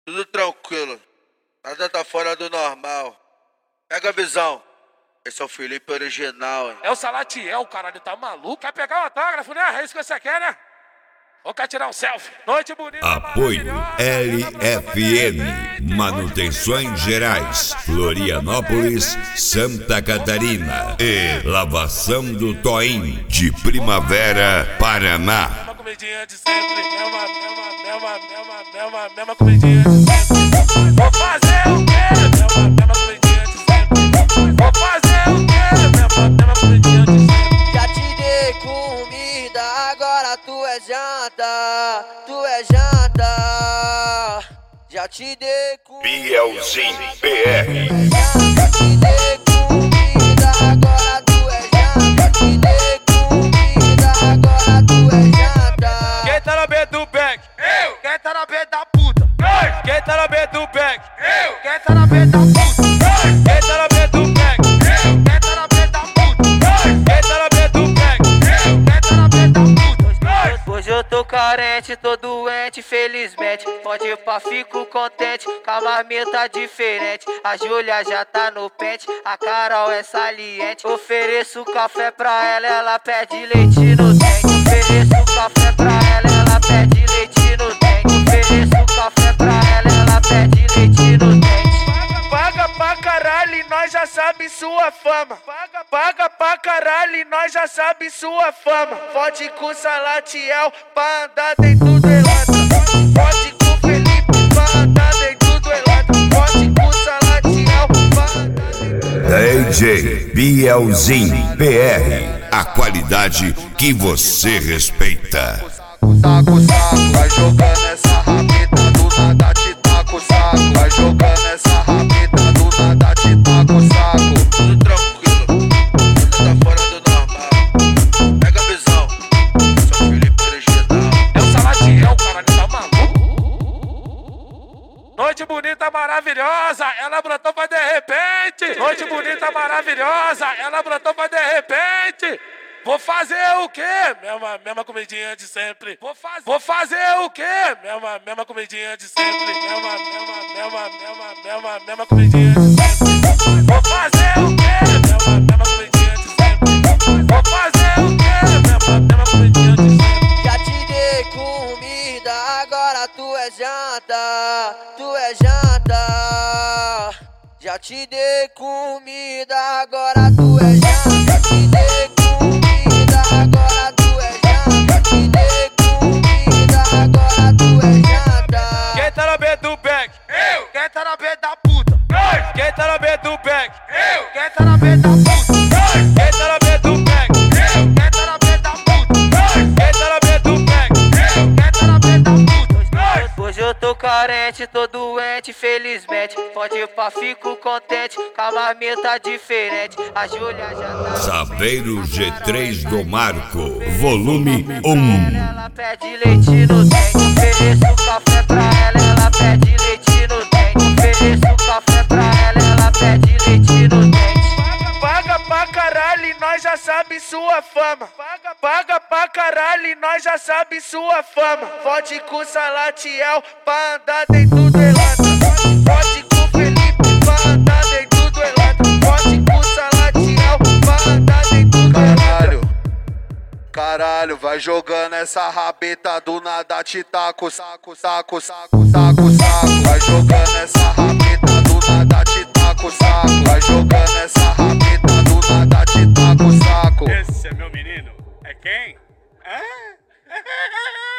Tudo tranquilo, nada tá fora do normal. Pega a visão, esse é o Felipe original, hein? É o Salatiel, caralho, tá maluco? Quer pegar o autógrafo, né? É isso que você quer, né? Ou quer tirar um selfie? Noite bonita, Apoio LFN, Manutenções Gerais, Florianópolis, Santa Catarina e Lavação do Toim, de Primavera, Paraná. Mesma comidinha de sempre, mesma comidinha de sempre. Vou fazer o quê? Mesma comidinha de sempre. Vou fazer o quê? Mesma comidinha de sempre. Já te dei comida, agora tu é janta, tu é janta. Já te dei comida, Bielzinho PR. já te dei comida, agora tu é janta. Já te dei comida, agora tu é janta. Quem tá na B do back? Eu. Quem tá na B da puta? Nós. Quem tá na B do back? Eu. Quem tá na B da puta? Nós. Quem tá na B do back? Eu. Quem tá na B da puta? Nós. Quem tá na B do back? Eu. Quem tá na B da puta? Nós. Hoje eu tô carente, tô doente, felizmente. Pode ir pra, fico contente, com a marmita diferente. A Júlia já tá no pente, a Carol é saliente. Ofereço café pra ela, ela pede leite no dente. Ofereço café pra ela, ela pede leite no dente. Ofereço café pra ela, ela pede leite no dente. Paga pra caralho e nós já sabe sua fama. Paga pra caralho e nós já sabe sua fama. Fode com Salatiel pra andar dentro do Elantra. Fode com Felipe pra andar dentro do Elantra. Fode com Salatiel pra andar dentro do Elantra. DJ Bielzinho PR, a qualidade que você respeita. Saco, saco, vai jogando essa rabeta, do nada te taco, saco. Vai jogando essa rabeta, do nada te taco, saco. Tudo tranquilo, nada tá fora do normal. Pega a visão, esse é o Felipe original. É o Salatiel, caralho, tá maluco? Noite bonita, maravilhosa, ela brotou pra de repente. Noite bonita, maravilhosa, ela brotou pra de repente. Vou fazer o quê? Mesma comidinha de sempre. Vou fazer o quê? Mesma comidinha de sempre. Mesma comidinha de sempre. Vou fazer o quê? Mesma comidinha de sempre. Vou fazer o quê? Mesma comidinha de sempre. Já te dei comida, agora tu é janta, tu é janta. Já te dei comida, agora tu é janta. Já te dei comida, agora tu é janta. Já te dei comida, agora tu é janta. Quem tá na B do back? Eu. Quem tá na B da puta? Nós. Quem tá na B do back? Eu. Quem tá na B da puta? Nós. Quem tá na B do back? Eu. Quem tá na B da puta? Nós. Quem tá na B do back? Eu. Quem tá na B da puta? Nós. Hoje eu tô carente, tô doente, felizmente. Pode ir pra, fico contente, com a marmita diferente. A Júlia já tá. Saveiro G3 do Marco, volume 1. Ela pede leite no dente. Ofereço café pra ela, ela pede leite no dente. Ofereço café pra ela, ela pede leite no dente. Paga pra caralho e nós já sabe sua fama. Paga pra caralho e nós já sabe sua fama. Fode com Salatiel pra andar dentro do Elantra. Fode com Felipe pra andar dentro do Elantra. Fode com Salatiel pra andar dentro do Elantra. Caralho, vai jogando essa rabeta, do nada te taco, saco, saco, saco, saco, saco. Vai jogando essa rabeta, do nada te taco, saco. Vai jogando essa rabeta, do nada te taco, saco. Esse é meu menino? É quem? Hã?